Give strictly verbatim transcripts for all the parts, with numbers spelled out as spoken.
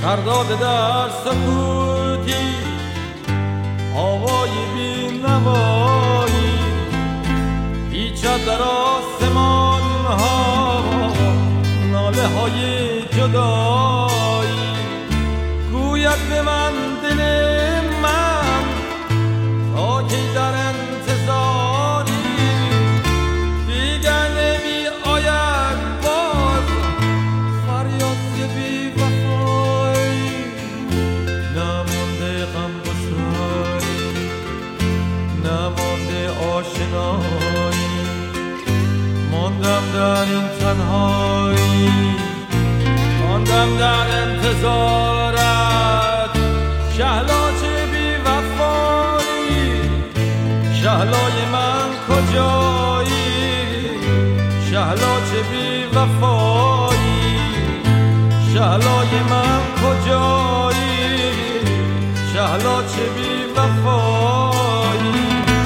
سرداد در سکوتی آوای بی نوایی پیچد در آسمان ها ناله های جدایی گوید به من دل من تا کی در انتظاری دیگر نمی آید باز فریاد بی وفایی نمانده غم گساری نمانده آشنایی ماندم در این تنهایی ماندم در انتظارت شهلاج بی وفایی شهلای من کجایی شهلاج بی وفایی شهلای من کجایی شهلاج بی وفایی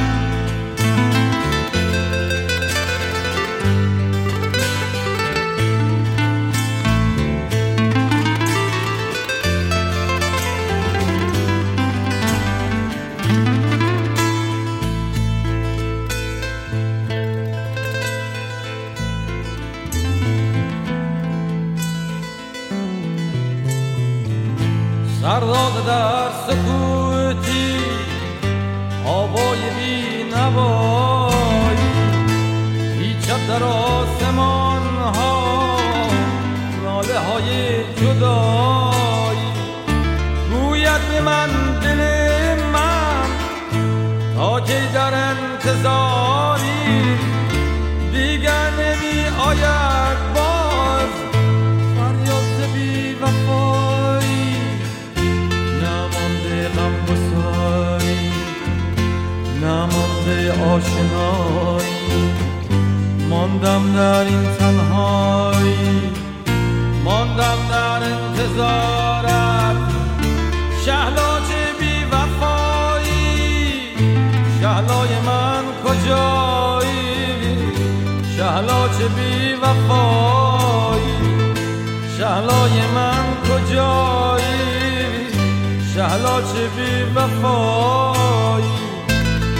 سرداد در سکوتی آوای بی نوایی پیچد در آسمان ها ناله های جدایی گوید به من دل من تا کی در انتظاری دیگر نمی آید باز فریاد بی وفایی نمانده غم گساری نمانده آشنایی ماندم در این تنهایی ماندم در انتظارت شهلاج بی وفایی شهلای من کجایی شهلاج بی وفایی شهلای من کجایی شهلاج بی وفایی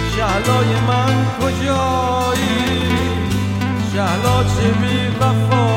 شهلای من کجایی شهلاج بی وفایی